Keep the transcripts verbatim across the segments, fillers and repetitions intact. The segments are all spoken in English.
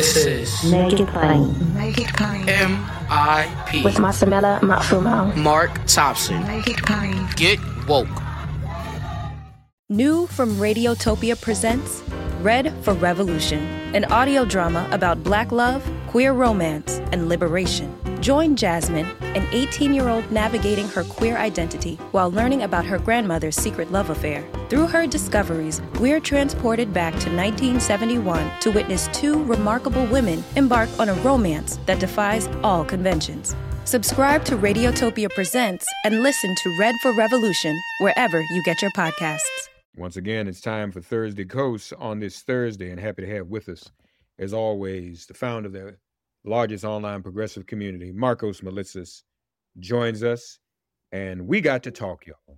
This is Make It Plain. Make It Plain. M I P With Masamela Matfumo. Mark Thompson. Make It Plain. Get woke. New from Radiotopia presents Red for Revolution, an audio drama about Black love, queer romance, and liberation. Join Jasmine, an eighteen-year-old navigating her queer identity while learning about her grandmother's secret love affair. Through her discoveries, we're transported back to nineteen seventy-one to witness two remarkable women embark on a romance that defies all conventions. Subscribe to Radiotopia Presents and listen to Red for Revolution wherever you get your podcasts. Once again, it's time for Thursday Coast on this Thursday, and happy to have with us, as always, the founder of the largest online progressive community, Marcos Melitsas, joins us, and we got to talk, y'all,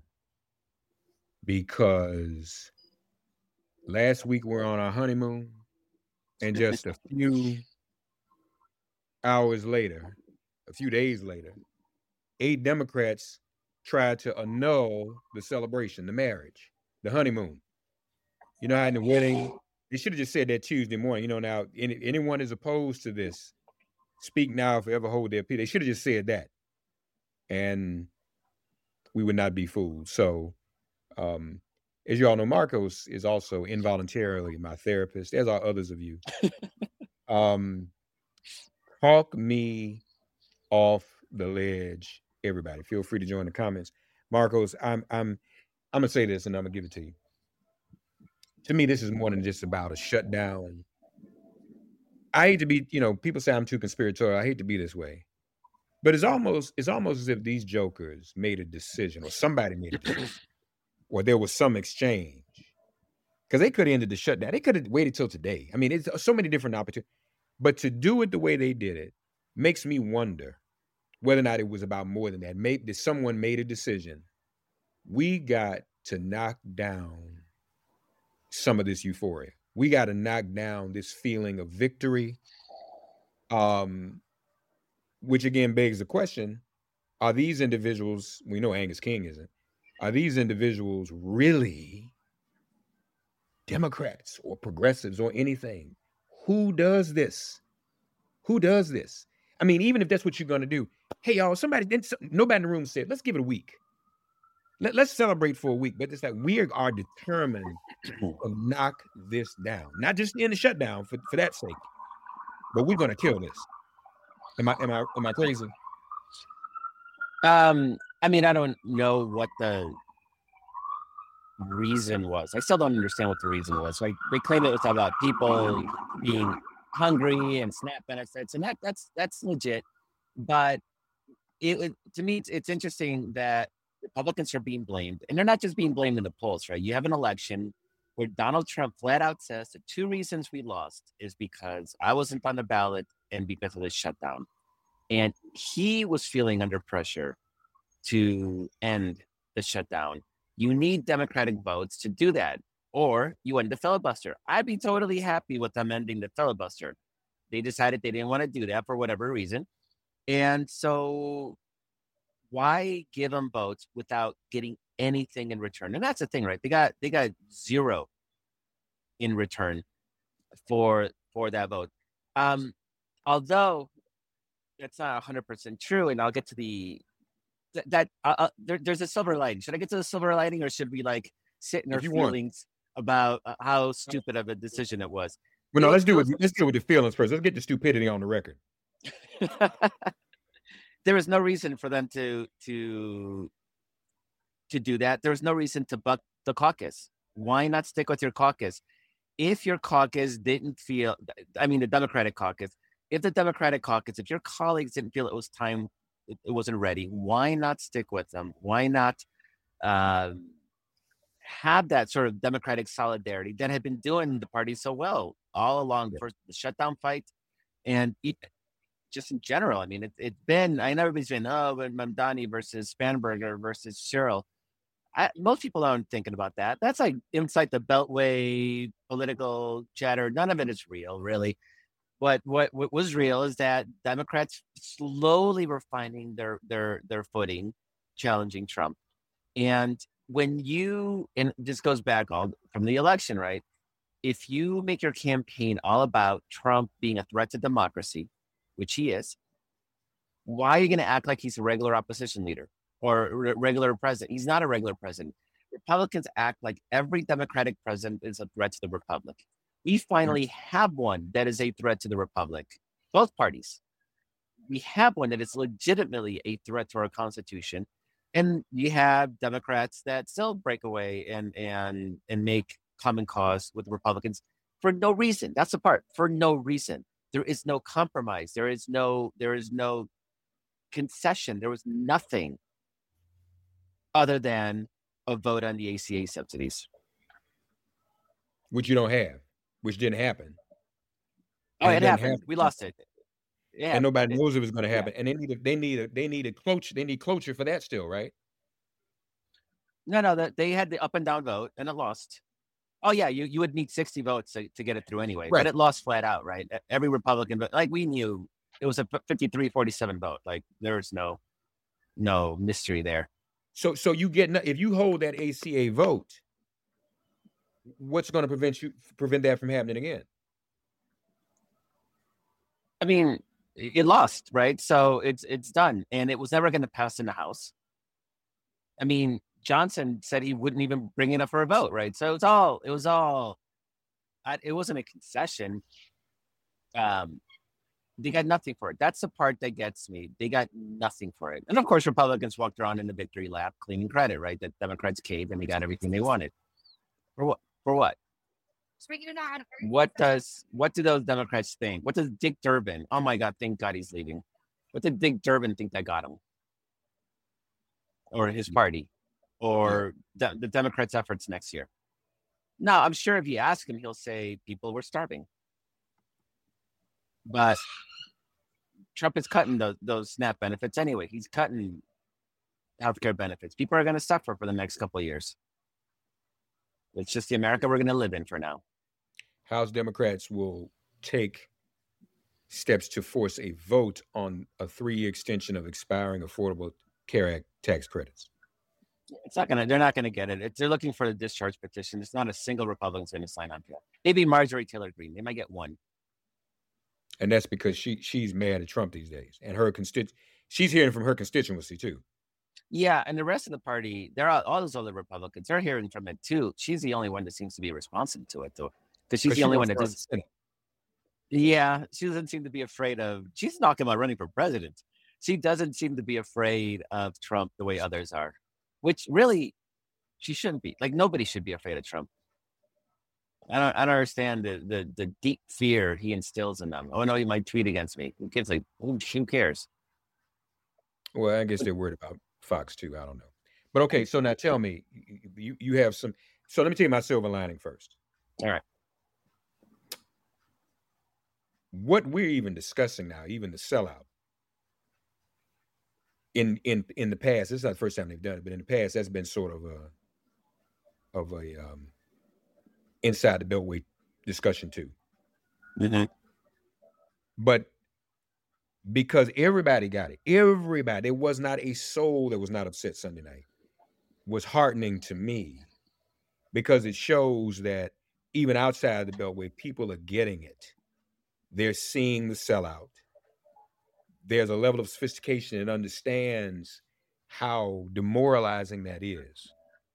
because last week we're on our honeymoon, and just a few hours later, a few days later, eight Democrats tried to annul the celebration, the marriage, the honeymoon. You know how in the wedding, they should have just said that Tuesday morning. You know, now, any, anyone is opposed to this, speak now, forever hold their peace. They should have just said that. And we would not be fooled. So, um, as you all know, Marcos is also involuntarily my therapist, as are others of you. um, talk me off the ledge, everybody. Feel free to join the comments. Marcos, I'm I'm I'm gonna say this and I'm gonna give it to you. To me, this is more than just about a shutdown. I hate to be, you know, people say I'm too conspiratorial. I hate to be this way. But it's almost it's almost as if these jokers made a decision, or somebody made a decision, or there was some exchange. Because they could have ended the shutdown. They could have waited till today. I mean, it's so many different opportunities. But to do it the way they did it makes me wonder whether or not it was about more than that. Maybe someone made a decision. We got to knock down some of this euphoria. We got to knock down this feeling of victory, um, which again begs the question, are these individuals, we know Angus King isn't, are these individuals really Democrats or progressives or anything? Who does this? Who does this? I mean, even if that's what you're going to do, hey, y'all, somebody, nobody in the room said, let's give it a week. Let, let's celebrate for a week. But it's like we are determined to knock this down. Not just in the shutdown for, for that sake, but we're going to kill this. Am I am I am I crazy? Um, I mean, I don't know what the reason was. I still don't understand what the reason was. Like they claim it was about people being hungry and SNAP benefits, and that that's that's legit. But it, it to me, it's, it's interesting that Republicans are being blamed, and they're not just being blamed in the polls, right? You have an election where Donald Trump flat out says the two reasons we lost is because I wasn't on the ballot and because of the shutdown. And he was feeling under pressure to end the shutdown. You need Democratic votes to do that, or you end the filibuster. I'd be totally happy with them ending the filibuster. They decided they didn't want to do that for whatever reason. And so why give them votes without getting anything in return? And that's the thing, right? They got they got zero in return for for that vote. Um, although that's not one hundred percent true, and I'll get to the that, that uh, uh, there, there's a silver lining. Should I get to the silver lining, or should we like sit in our feelings want. about uh, how stupid of a decision it was? Well, no, let's do it. Let's deal with the feelings first. Let's get the stupidity on the record. There was no reason for them to to to do that. There was no reason to buck the caucus. Why not stick with your caucus? If your caucus didn't feel, I mean, the Democratic caucus, if the Democratic caucus, if your colleagues didn't feel it was time, it, it wasn't ready, why not stick with them? Why not uh, have that sort of Democratic solidarity that had been doing the party so well all along yeah. for the shutdown fight? And it, just in general, I mean, it, it's been, I know everybody's been, oh, Mamdani versus Spanberger versus Sherrill. I, most people aren't thinking about that. That's like inside the Beltway political chatter. None of it is real, really. But what, what was real is that Democrats slowly were finding their their their footing, challenging Trump. And when you, and this goes back all from the election, right? if you make your campaign all about Trump being a threat to democracy, which he is, why are you going to act like he's a regular opposition leader or re- regular president? He's not a regular president. Republicans act like every Democratic president is a threat to the Republic. We finally have one that is a threat to the Republic, both parties. We have one that is legitimately a threat to our Constitution. And you have Democrats that still break away and and and make common cause with Republicans for no reason. That's the part, for no reason. There is no compromise. There is no, there is no concession. There was nothing other than a vote on the A C A subsidies. Which you don't have, which didn't happen. Oh, And it it doesn't happened. happen. We lost it. Yeah. And nobody it- knows it was going to yeah. happen. And they need a, they need a, they need a cloture. They need cloture for that still, right? No, no, that they had the up and down vote and it lost. Oh yeah, you, you would need sixty votes to, to get it through anyway, Right. but it lost flat out, right? E- Every Republican, but like we knew it was a fifty-three forty-seven vote. Like there was no, no mystery there. So, so you get no- if you hold that A C A vote, what's going to prevent you prevent that from happening again? I mean, it it lost, right? So it's it's done, and it was never going to pass in the House. I mean, Johnson said he wouldn't even bring it up for a vote, right? So it's all it was all. I, it wasn't a concession. Um, they got nothing for it. That's the part that gets me. They got nothing for it, and of course, Republicans walked around in the victory lap, claiming credit, right? That Democrats caved and they got everything they wanted. For what? For what? What does what do those Democrats think? What does Dick Durbin? Oh my God! Thank God he's leaving. What did Dick Durbin think that got him, or his party, or de- the Democrats' efforts next year? No, I'm sure if you ask him, he'll say people were starving. But Trump is cutting those those SNAP benefits anyway. He's cutting healthcare benefits. People are going to suffer for the next couple of years. It's just the America we're going to live in for now. House Democrats will take steps to force a vote on a three-year extension of expiring Affordable Care Act tax credits. It's not gonna. They're not gonna get it. It's, they're looking for the discharge petition. It's not a single Republican's going to sign on to that. Maybe Marjorie Taylor Greene. They might get one. And that's because she she's mad at Trump these days, and her constitu- she's hearing from her constituency too. Yeah, and the rest of the party, they're all, all those other Republicans. They're hearing from it too. She's the only one that seems to be responsive to it, though, because she's 'Cause the she only one wants that to run doesn't. the Senate. Yeah, she doesn't seem to be afraid of. She's talking about running for president. She doesn't seem to be afraid of Trump the way others are, which really she shouldn't be. Like nobody should be afraid of Trump. I don't. I don't understand the the, the deep fear he instills in them. Oh no, he might tweet against me. Kids like, who, who cares? Well, I guess they're worried about Fox too. I don't know. But okay, so now tell me, you you have some. So let me tell you my silver lining first. All right. What we're even discussing now, even the sellout. In in in the past, this is not the first time they've done it, but in the past, that's been sort of a of a um, inside the Beltway discussion too. Mm-hmm. But because everybody got it, everybody, there was not a soul that was not upset Sunday night. Was heartening to me because it shows that even outside the Beltway, people are getting it. They're seeing the sellout. There's a level of sophistication that understands how demoralizing that is.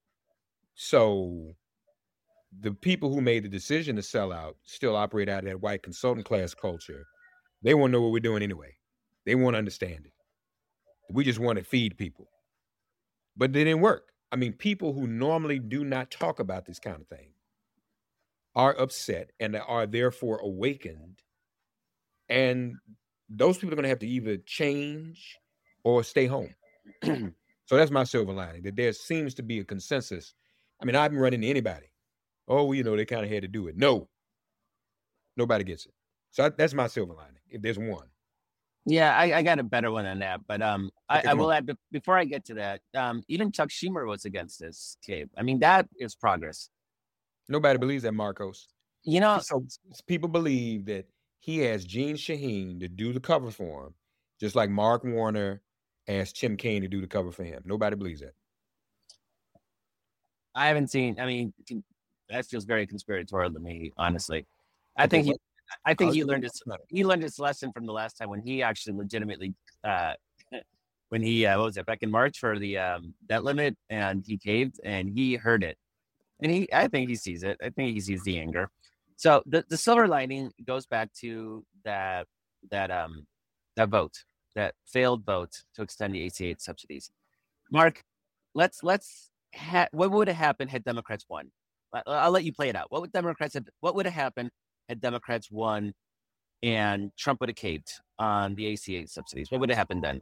So the people who made the decision to sell out still operate out of that white consultant class culture. They want to know what we're doing anyway. They want to understand it. We just want to feed people. But it didn't work. I mean, people who normally do not talk about this kind of thing are upset and are therefore awakened. And those people are going to have to either change or stay home. So that's my silver lining, that there seems to be a consensus. I mean, I haven't run into anybody. Oh, you know, they kind of had to do it. No, nobody gets it. So I, that's my silver lining, if there's one. Yeah, I, I got a better one than that, but um, I, Okay, I come will on. add be- before I get to that. Um, even Chuck Schumer was against this, Gabe. I mean, that is progress. Nobody believes that, Marcos. You know, So people believe that he asked Gene Shaheen to do the cover for him, just like Mark Warner asked Tim Kaine to do the cover for him. Nobody believes that. I haven't seen. I mean, that feels very conspiratorial to me, honestly. I think he, I think he learned his he learned his lesson from the last time when he actually legitimately, uh, when he uh, what was it back in March for the um, debt limit, and he caved and he heard it, and he I think he sees it. I think he sees the anger. So the, the silver lining goes back to that that um that vote, that failed vote to extend the A C A subsidies. Mark, let's let's ha- what would have happened had Democrats won? I'll let you play it out. What would Democrats have, what would have happened had Democrats won and Trump would have caved on the A C A subsidies? What would have happened then?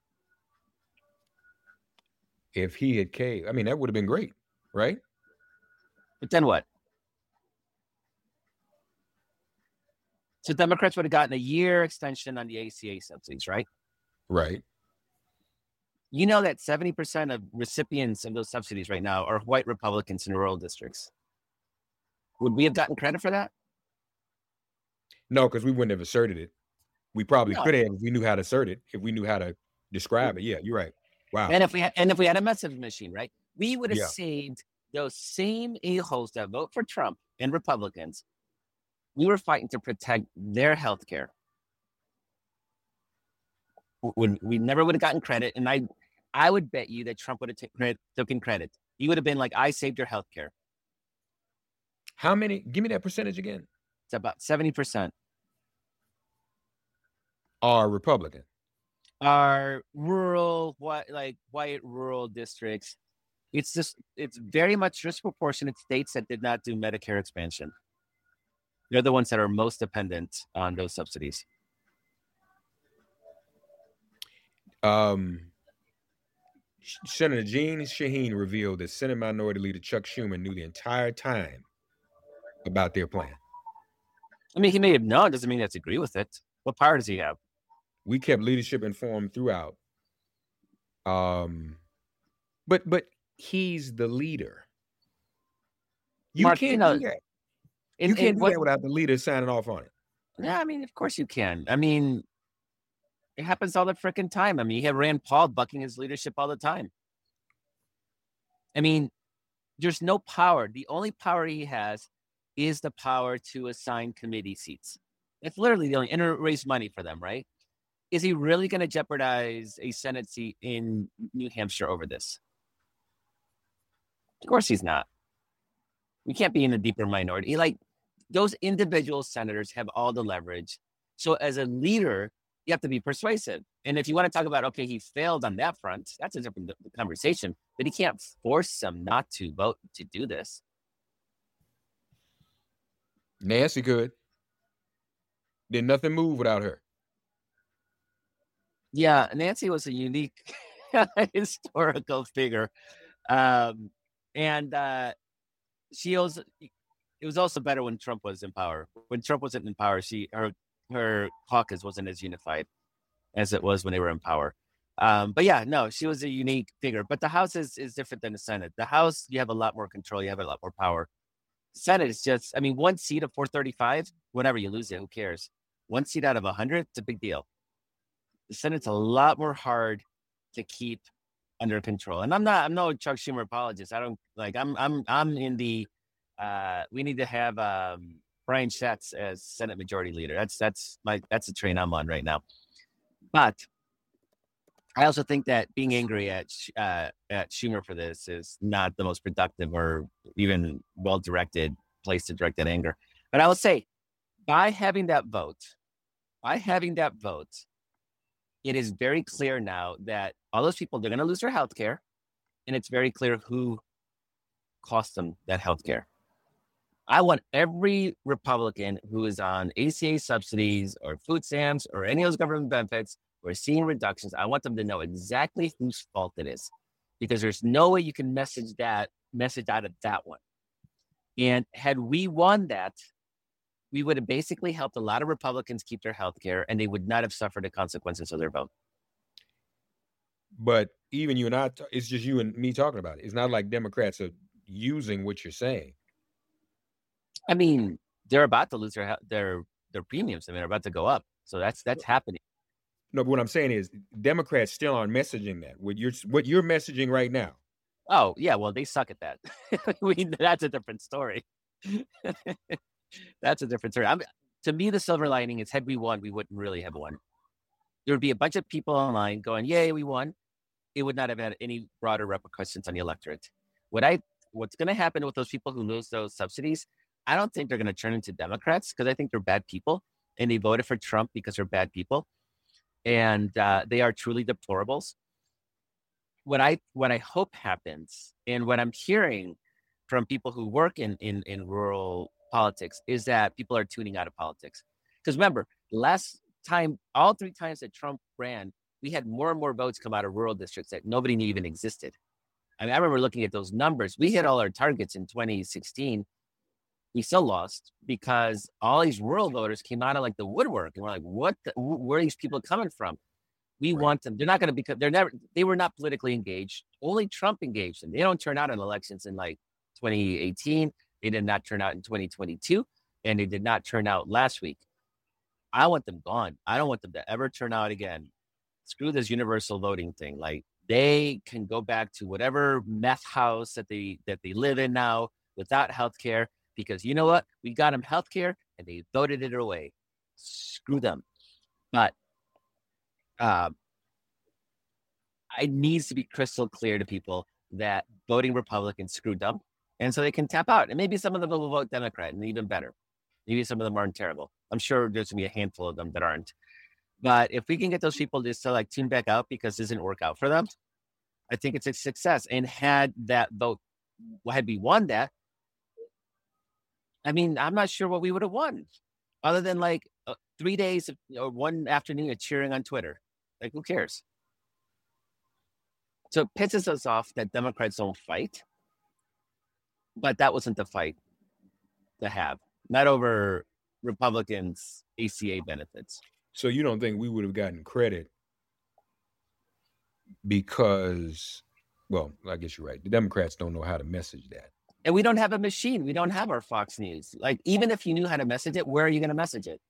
If he had caved, I mean, that would have been great, right? But then what? So Democrats would have gotten a year extension on the A C A subsidies, right? Right. You know that seventy percent of recipients of those subsidies right now are white Republicans in rural districts. Would we have gotten credit for that? No, because we wouldn't have asserted it. We probably No. could have if we knew how to assert it, if we knew how to describe it. Yeah, you're right. Wow. And if we had, and if we had a message machine, right, we would have Yeah. saved those same a-holes that vote for Trump and Republicans. We were fighting to protect their health care. We, we never would have gotten credit, and I, I would bet you that Trump would have taken credit, taken credit. He would have been like, "I saved your health care." How many? Give me that percentage again. It's about seventy percent Are Republican. are rural, what like white rural districts. It's just it's very much disproportionate states that did not do Medicare expansion. They're the ones that are most dependent on those subsidies. Um, Senator Jeanne Shaheen revealed that Senate Minority Leader Chuck Schumer knew the entire time about their plan. I mean, he may have known, doesn't mean he has to agree with it. What power does he have? We kept leadership informed throughout. Um, but but he's the leader. You Mark, can't you know, do that. in- You can't in do what- that without the leader signing off on it. Yeah, I mean, of course you can. I mean, it happens all the freaking time. I mean, you have Rand Paul bucking his leadership all the time. I mean, there's no power. The only power he has is the power to assign committee seats. It's literally the only, and raise money for them, right? Is he really going to jeopardize a Senate seat in New Hampshire over this? Of course he's not. We can't be in a deeper minority. Like, those individual senators have all the leverage. So as a leader, you have to be persuasive. And if you want to talk about, okay, he failed on that front, that's a different conversation. But he can't force them not to vote to do this. Nancy could. Did nothing move without her. Yeah, Nancy was a unique historical figure. Um, and uh, she also, it was also better when Trump was in power. When Trump wasn't in power, she her her caucus wasn't as unified as it was when they were in power. Um, but yeah, no, she was a unique figure. But the House is, is different than the Senate. The House, you have a lot more control. You have a lot more power. Senate is just, I mean, one seat of four thirty-five, whatever, you lose it, who cares? One seat out of one hundred, it's a big deal. The Senate's a lot more hard to keep under control. And I'm not, I'm no Chuck Schumer apologist. I don't like, I'm, I'm, I'm in the, uh, we need to have um, Brian Schatz as Senate Majority Leader. That's, that's my, that's the train I'm on right now. But I also think that being angry at uh, at Schumer for this is not the most productive or even well-directed place to direct that anger. But I will say, by having that vote, by having that vote, it is very clear now that all those people, they're going to lose their health care, and it's very clear who cost them that health care. I want every Republican who is on A C A subsidies or food stamps or any of those government benefits or seeing reductions, I want them to know exactly whose fault it is, because there's no way you can message that message out of that one. And had we won that, we would have basically helped a lot of Republicans keep their health care, and they would not have suffered the consequences of their vote. But even you and I, it's just you and me talking about it. It's not like Democrats are using what you're saying. I mean, they're about to lose their their their premiums. I mean, they're about to go up. So that's that's happening. No, but what I'm saying is Democrats still aren't messaging that. What you're what you're messaging right now, Oh, yeah, well, they suck at that. we, that's a different story. That's a different story. I'm, to me, the silver lining is had we won, we wouldn't really have won. There would be a bunch of people online going, yay, we won. It would not have had any broader repercussions on the electorate. What I, what's going to happen with those people who lose those subsidies, I don't think they're going to turn into Democrats because I think they're bad people and they voted for Trump because they're bad people. And uh, they are truly deplorables. What I what I hope happens, and what I'm hearing from people who work in, in, in rural politics, is that people are tuning out of politics. Because remember, last time, all three times that Trump ran, we had more and more votes come out of rural districts that nobody knew even existed. I mean, I remember looking at those numbers. We hit all our targets in twenty sixteen. We still lost because all these rural voters came out of like the woodwork, and we're like, what? The, where are these people coming from? We right. want them. They're not going to become, they're never, they were not politically engaged. Only Trump engaged them. They don't turn out in elections in like twenty eighteen. They did not turn out in twenty twenty-two. And they did not turn out last week. I want them gone. I don't want them to ever turn out again. Screw this universal voting thing. Like they can go back to whatever meth house that they, that they live in now without healthcare, because you know what? We got them healthcare and they voted it away. Screw them. But Uh, it needs to be crystal clear to people that voting Republican screwed them, and so they can tap out. And maybe some of them will vote Democrat, and even better. Maybe some of them aren't terrible. I'm sure there's gonna be a handful of them that aren't. But if we can get those people just to like tune back out because it doesn't work out for them, I think it's a success. And had that vote, had we won that, I mean, I'm not sure what we would have won, other than like uh, three days of, or one afternoon of cheering on Twitter. Like, who cares? So it pisses us off that Democrats don't fight. But that wasn't the fight to have. Not over Republicans' A C A benefits. So you don't think we would have gotten credit because, well, I guess you're right. The Democrats don't know how to message that. And we don't have a machine. We don't have our Fox News. Like, even if you knew how to message it, where are you going to message it?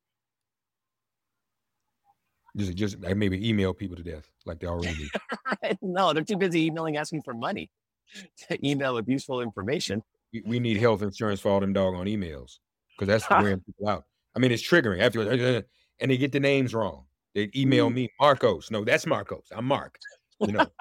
Just, just like maybe email people to death like they already do. Right? No, they're too busy emailing asking for money to email with useful information. We, we need health insurance for all them doggone emails because that's wearing people out. I mean, it's triggering. After and they get the names wrong. They email me Marcos. No, that's Marcos. I'm Mark. You know,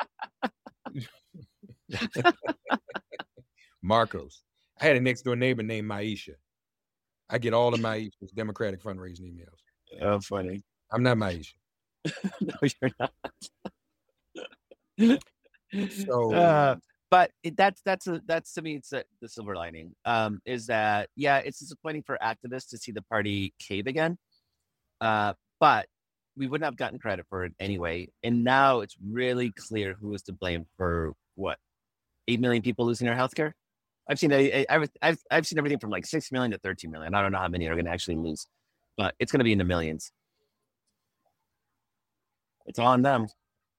Marcos. I had a next door neighbor named Maisha. I get all of Maisha's Democratic fundraising emails. Oh, funny. I'm not Maisha. No, you're not. So, uh, but it, that's that's a, that's to me it's a, the silver lining. Um, is that yeah, it's disappointing for activists to see the party cave again. Uh, but we wouldn't have gotten credit for it anyway. And now it's really clear who is to blame for what eight million people losing their healthcare. I've seen a, a, I've I've I've seen everything from like six million to thirteen million. I don't know how many are going to actually lose, but it's going to be in the millions. It's on them.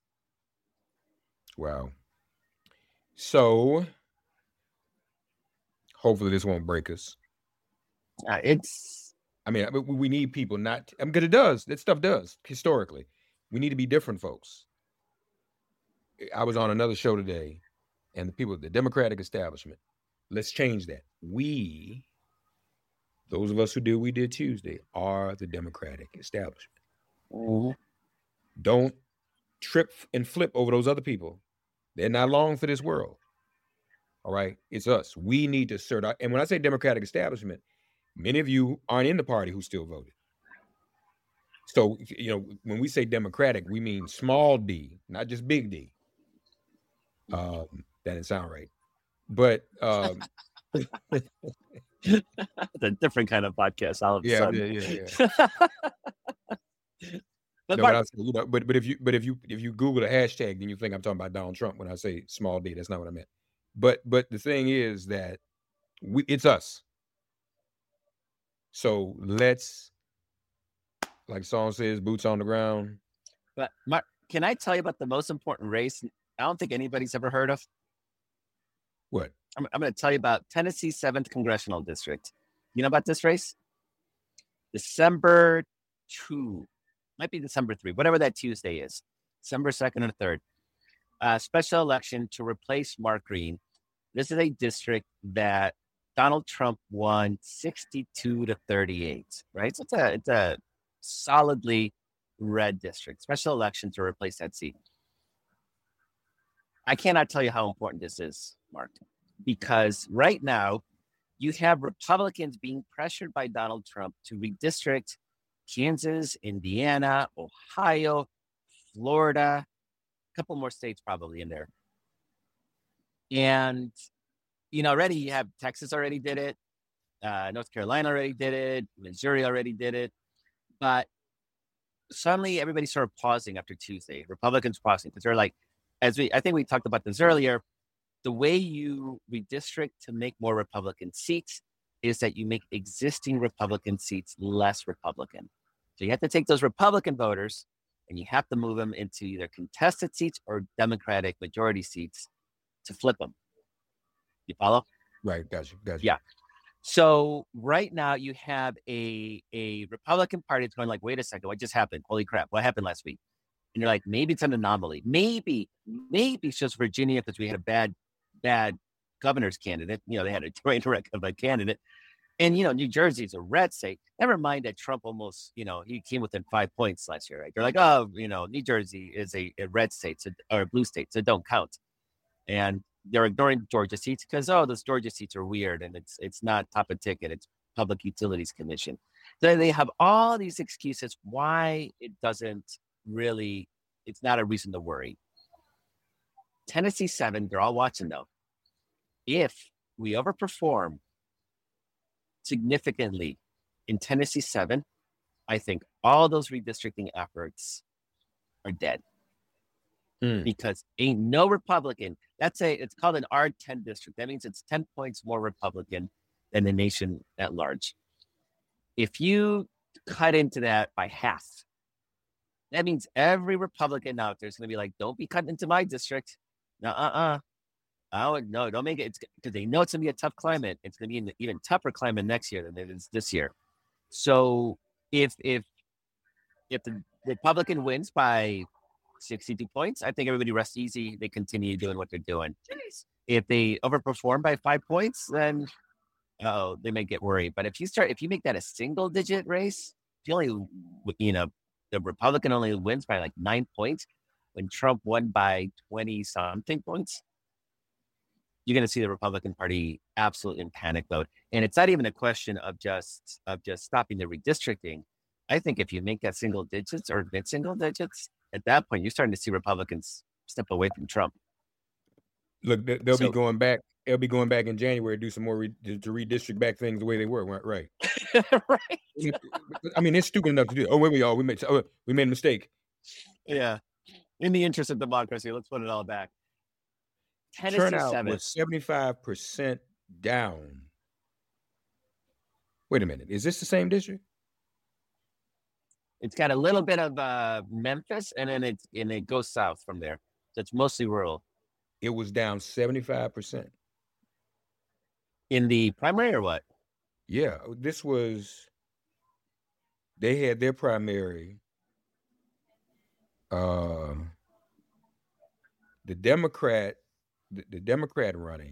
Wow. So hopefully this won't break us. Uh, it's. I mean, we need people not. I mean, because it does. That stuff does historically. We need to be different, folks. I was on another show today, and the people, the Democratic establishment. Let's change that. We, those of us who did we did Tuesday, are the Democratic establishment. Mm-hmm. Don't trip and flip over those other people. They're not long for this world. All right? It's us. We need to assert our, and when I say Democratic establishment, many of you aren't in the party who still voted. So, you know, when we say Democratic, we mean small d, not just big D. Um, that didn't sound right. But um it's a different kind of podcast. All of a yeah, sudden. yeah, yeah, yeah. But, no, Mark, but, I was, you know, but but if you but if you if you Google a hashtag, then you think I'm talking about Donald Trump when I say small d. That's not what I meant. But but the thing is that we it's us. So let's, like the song says, boots on the ground. but Mark, can I tell you about the most important race I don't think anybody's ever heard of? What? I'm, I'm going to tell you about Tennessee's seventh Congressional District. You know about this race? December second. Might be December third, whatever that Tuesday is. December second or third. a special election to replace Mark Green. This is a district that Donald Trump won sixty-two to thirty-eight, right? So it's a, it's a solidly red district, special election to replace that seat. I cannot tell you how important this is, Mark, because right now you have Republicans being pressured by Donald Trump to redistrict Kansas, Indiana, Ohio, Florida, a couple more states probably in there. And, you know, already you have Texas already did it. Uh, North Carolina already did it. Missouri already did it. But suddenly everybody started pausing after Tuesday. Republicans pausing because they're like, as we, I think we talked about this earlier, the way you redistrict to make more Republican seats is that you make existing Republican seats less Republican. So you have to take those Republican voters and you have to move them into either contested seats or Democratic majority seats to flip them. You follow? Right. Gotcha. Gotcha. Yeah. So right now you have a, a Republican Party that's going like, wait a second, what just happened? Holy crap. What happened last week? And you're like, maybe it's an anomaly. Maybe, maybe it's just Virginia because we had a bad, bad governor's candidate. You know, they had a train wreck of a candidate. And, you know, New Jersey's a red state. Never mind that Trump almost, you know, he came within five points last year, right? They're like, oh, you know, New Jersey is a, a red state so, or a blue state, so don't count. And they're ignoring Georgia seats because, oh, those Georgia seats are weird and it's it's not top of ticket. It's Public Utilities Commission. So they have all these excuses why it doesn't really, it's not a reason to worry. Tennessee seven, they're all watching though. If we overperform significantly in Tennessee seven, I think all those redistricting efforts are dead. Mm. Because ain't no Republican. That's a, it's called an R ten district. That means it's ten points more Republican than the nation at large. If you cut into that by half, that means every Republican out there is going to be like, don't be cutting into my district. No, uh-uh. I would, no, don't make it. It's because they know it's going to be a tough climate. It's going to be an even tougher climate next year than it is this year. So if, if, if the Republican wins by sixty-two points, I think everybody rests easy. They continue doing what they're doing. Jeez. If they overperform by five points, then oh, they may get worried. But if you start, if you make that a single digit race, if you only, you know, the Republican only wins by like nine points when Trump won by twenty something points, you're going to see the Republican Party absolutely in panic mode. And it's not even a question of just, of just stopping the redistricting. I think if you make that single digits or mid single digits, at that point, you're starting to see Republicans step away from Trump. Look, they'll So- be going back. They'll be going back in January to do some more re- to, to redistrict back things the way they were. Right. Right. I mean, it's stupid enough to do. Oh, wait, we all we made. Oh, we made a mistake. Yeah. In the interest of democracy, let's put it all back. Tennessee Turnout seven. was seventy-five percent down. Wait a minute. Is this the same district? It's got a little bit of uh, Memphis, and then it's and it goes south from there. So it's mostly rural. It was down seventy-five percent. In the primary or what? Yeah, this was. They had their primary. Uh, the Democrat, the, the Democrat running,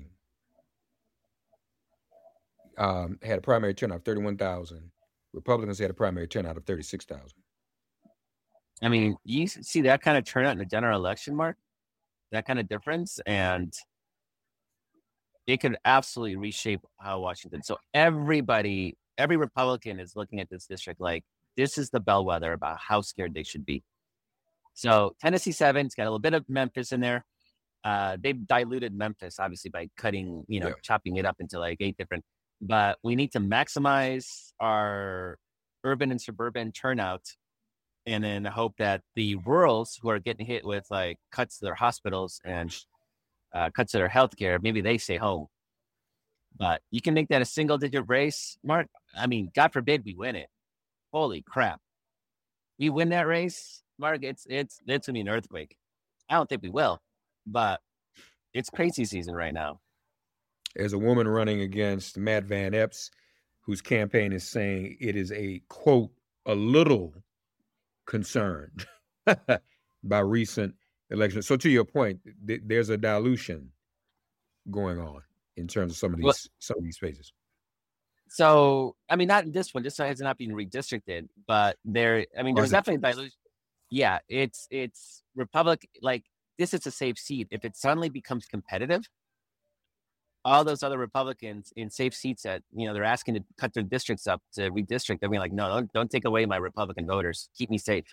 um, had a primary turnout of thirty-one thousand. Republicans had a primary turnout of thirty-six thousand. I mean, you see that kind of turnout in the general election, Mark? That kind of difference, and it could absolutely reshape how Washington. So everybody, every Republican is looking at this district like this is the bellwether about how scared they should be. So Tennessee seven, it's got a little bit of Memphis in there. Uh, they've diluted Memphis, obviously, by cutting, you know, Yeah. chopping it up into like eight different. But we need to maximize our urban and suburban turnout, and then hope that the rurals who are getting hit with like cuts to their hospitals and uh, cuts to their healthcare, maybe they stay home. But you can make that a single digit race, Mark. I mean, God forbid we win it. Holy crap. We win that race, Mark, it's it's it's gonna be an earthquake. I don't think we will, but it's crazy season right now. There's a woman running against Matt Van Epps, whose campaign is saying it is a, quote, a little concerned by recent election. So to your point, th- there's a dilution going on in terms of some of these Well, some of these spaces. So, I mean, not in this one. This one has not been redistricted, but there. I mean, Oh, there's is it? definitely dilution. Yeah, it's it's Republic. Like this is a safe seat. If it suddenly becomes competitive, all those other Republicans in safe seats that you know they're asking to cut their districts up to redistrict, they're being like, no, don't don't take away my Republican voters. Keep me safe.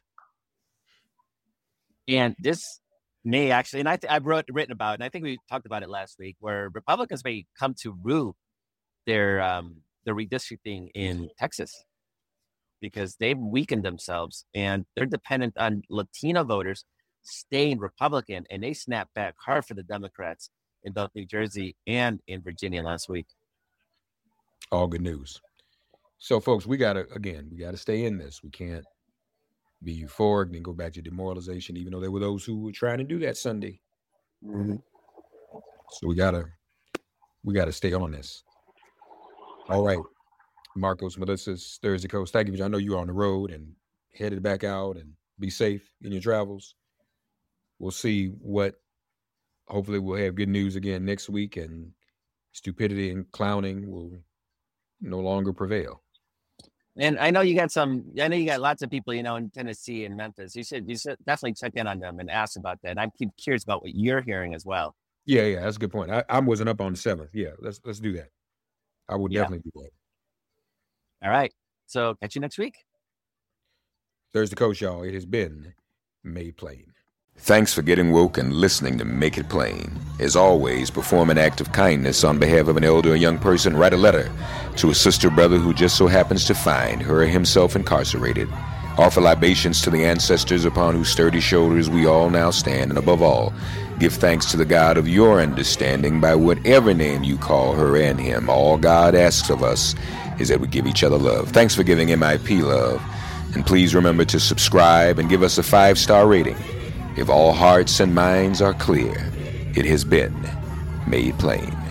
And this may actually, and I th- I've wrote written about, it, and I think we talked about it last week, where Republicans may come to rue their um, their redistricting in Texas because they've weakened themselves and they're dependent on Latino voters staying Republican, and they snapped back hard for the Democrats in both New Jersey and in Virginia last week. All good news. So, folks, we gotta again, we gotta stay in this. We can't be euphoric and go back to demoralization, even though there were those who were trying to do that Sunday. Mm-hmm. So we gotta we gotta stay on this. All right, Marcos, Melissa's Thursday Coast. Thank you. I know you're on the road and headed back out, and be safe in your travels. We'll see what. Hopefully, we'll have good news again next week, and stupidity and clowning will no longer prevail. And I know you got some. I know you got lots of people, you know, in Tennessee and Memphis. You should, you should definitely check in on them and ask about that. And I'm curious about what you're hearing as well. Yeah, yeah, that's a good point. I, I wasn't up on the seventh. Yeah, let's let's do that. I would Yeah. definitely do that. All right. So catch you next week. Thursday Coast, y'all. It has been made plain. Thanks for getting woke and listening to Make It Plain. As always, perform an act of kindness on behalf of an elder or young person. Write a letter to a sister or brother who just so happens to find her or himself incarcerated. Offer libations to the ancestors upon whose sturdy shoulders we all now stand. And above all, give thanks to the God of your understanding by whatever name you call her and him. All God asks of us is that we give each other love. Thanks for giving M I P love. And please remember to subscribe and give us a five-star rating. If all hearts and minds are clear, it has been made plain.